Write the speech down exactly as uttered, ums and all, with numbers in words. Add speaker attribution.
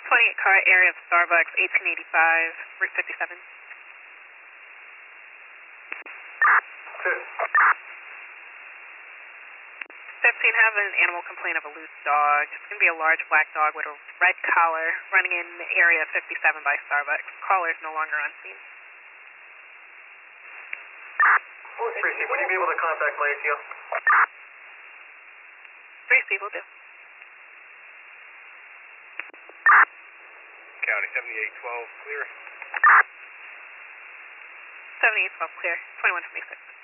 Speaker 1: twenty-eight car area of Starbucks, eighteen eighty-five, Route fifty-seven. fifteen, have an animal complaint of a loose dog. It's going to be a large black dog with a red collar running in area fifty-seven by Starbucks. Caller is no longer on scene.
Speaker 2: three C, would you be able to contact my A T O?
Speaker 1: three C will do.
Speaker 2: County, seventy-eight twelve, clear.
Speaker 1: seventy-eight twelve, clear. twenty-one twenty-six.